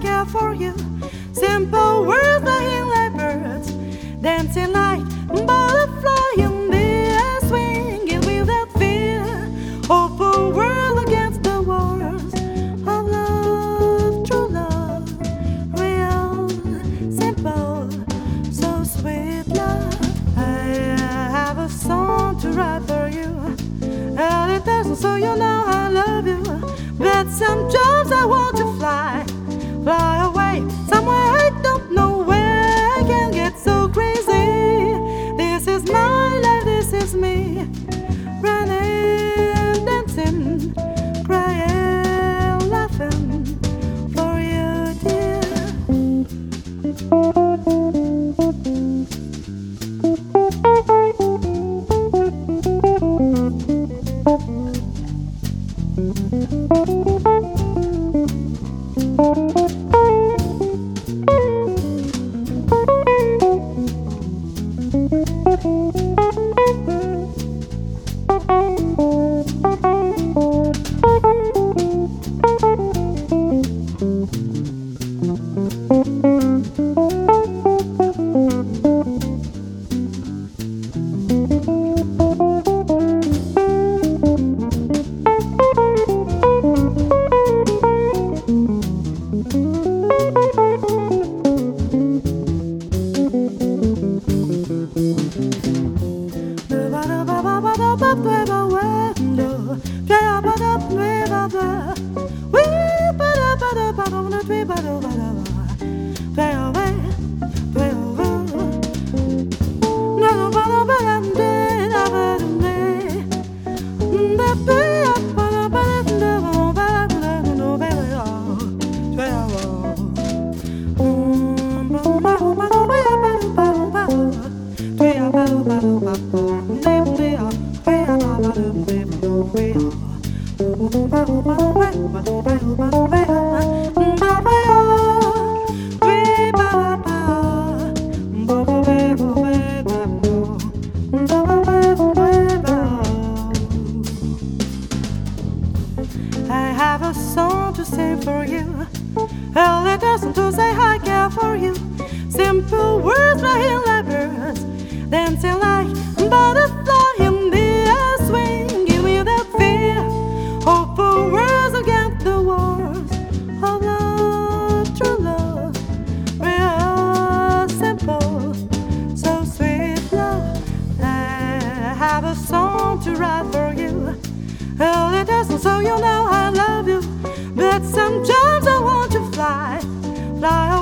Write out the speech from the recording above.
care for you. Simple words flying like birds, dancing like butterfly in the air, swinging without fear. Open world against the walls of love, true love, real, simple, so sweet love. I have a song to write for you, and it doesn't, so you know I love you. But sometimes I want to fly away somewhere I don't know where. I can get so crazy. This is my life, this is me, running, dancing, crying, laughing for you, dear. I have a song to sing for you, a letter to say I care for you. Simple words flying like birds, dancing like butterfly in the air, swinging without fear. Open words against the walls of love, true love, real, simple, so sweet love. I have a song to write for you, well, it doesn't, so you know I love you. But sometimes I want to fly away.